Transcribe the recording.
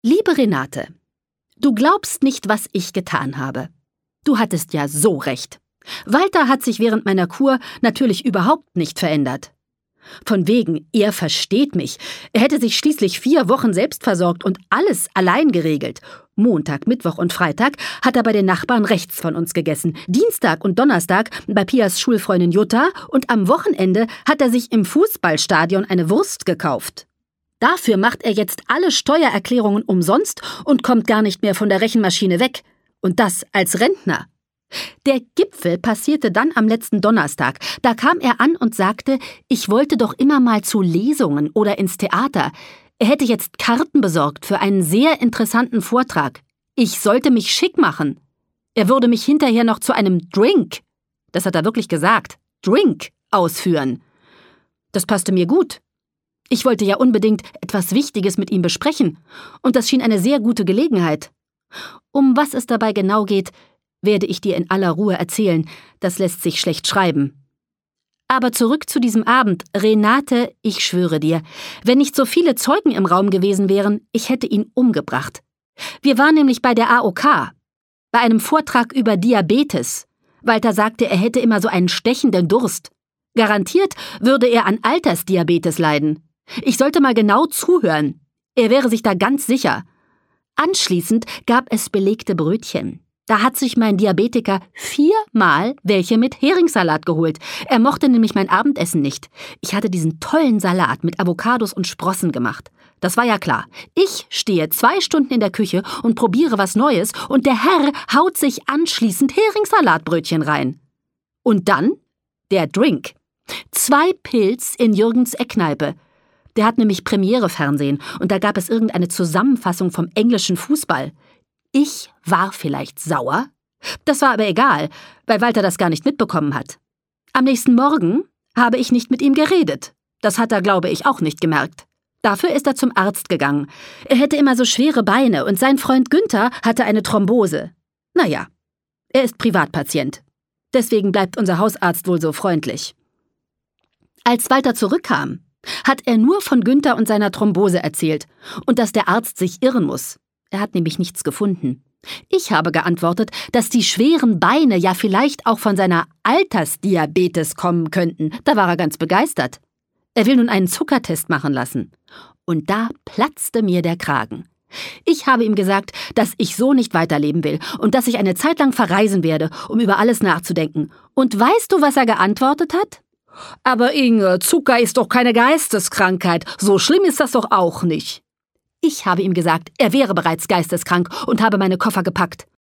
Liebe Renate, du glaubst nicht, was ich getan habe. Du hattest ja so recht. Walter hat sich während meiner Kur natürlich überhaupt nicht verändert. Von wegen, er versteht mich. Er hätte sich schließlich 4 Wochen selbst versorgt und alles allein geregelt. Montag, Mittwoch und Freitag hat er bei den Nachbarn rechts von uns gegessen. Dienstag und Donnerstag bei Pias Schulfreundin Jutta und am Wochenende hat er sich im Fußballstadion eine Wurst gekauft. Dafür macht er jetzt alle Steuererklärungen umsonst und kommt gar nicht mehr von der Rechenmaschine weg. Und das als Rentner. Der Gipfel passierte dann am letzten Donnerstag. Da kam er an und sagte, ich wollte doch immer mal zu Lesungen oder ins Theater. Er hätte jetzt Karten besorgt für einen sehr interessanten Vortrag. Ich sollte mich schick machen. Er würde mich hinterher noch zu einem Drink, das hat er wirklich gesagt, Drink, ausführen. Das passte mir gut. Ich wollte ja unbedingt etwas Wichtiges mit ihm besprechen. Und das schien eine sehr gute Gelegenheit. Um was es dabei genau geht, werde ich dir in aller Ruhe erzählen. Das lässt sich schlecht schreiben. Aber zurück zu diesem Abend. Renate, ich schwöre dir, wenn nicht so viele Zeugen im Raum gewesen wären, ich hätte ihn umgebracht. Wir waren nämlich bei der AOK, bei einem Vortrag über Diabetes. Walter sagte, er hätte immer so einen stechenden Durst. Garantiert würde er an Altersdiabetes leiden. Ich sollte mal genau zuhören. Er wäre sich da ganz sicher. Anschließend gab es belegte Brötchen. Da hat sich mein Diabetiker 4-mal welche mit Heringssalat geholt. Er mochte nämlich mein Abendessen nicht. Ich hatte diesen tollen Salat mit Avocados und Sprossen gemacht. Das war ja klar. Ich stehe 2 Stunden in der Küche und probiere was Neues und der Herr haut sich anschließend Heringssalatbrötchen rein. Und dann der Drink. 2 Pilz in Jürgens Eckkneipe. Der hat nämlich Premiere-Fernsehen und da gab es irgendeine Zusammenfassung vom englischen Fußball. Ich war vielleicht sauer? Das war aber egal, weil Walter das gar nicht mitbekommen hat. Am nächsten Morgen habe ich nicht mit ihm geredet. Das hat er, glaube ich, auch nicht gemerkt. Dafür ist er zum Arzt gegangen. Er hätte immer so schwere Beine und sein Freund Günther hatte eine Thrombose. Naja, er ist Privatpatient. Deswegen bleibt unser Hausarzt wohl so freundlich. Als Walter zurückkam, hat er nur von Günther und seiner Thrombose erzählt und dass der Arzt sich irren muss. Er hat nämlich nichts gefunden. Ich habe geantwortet, dass die schweren Beine ja vielleicht auch von seiner Altersdiabetes kommen könnten. Da war er ganz begeistert. Er will nun einen Zuckertest machen lassen. Und da platzte mir der Kragen. Ich habe ihm gesagt, dass ich so nicht weiterleben will und dass ich eine Zeit lang verreisen werde, um über alles nachzudenken. Und weißt du, was er geantwortet hat? Aber Inge, Zucker ist doch keine Geisteskrankheit. So schlimm ist das doch auch nicht. Ich habe ihm gesagt, er wäre bereits geisteskrank und habe meine Koffer gepackt.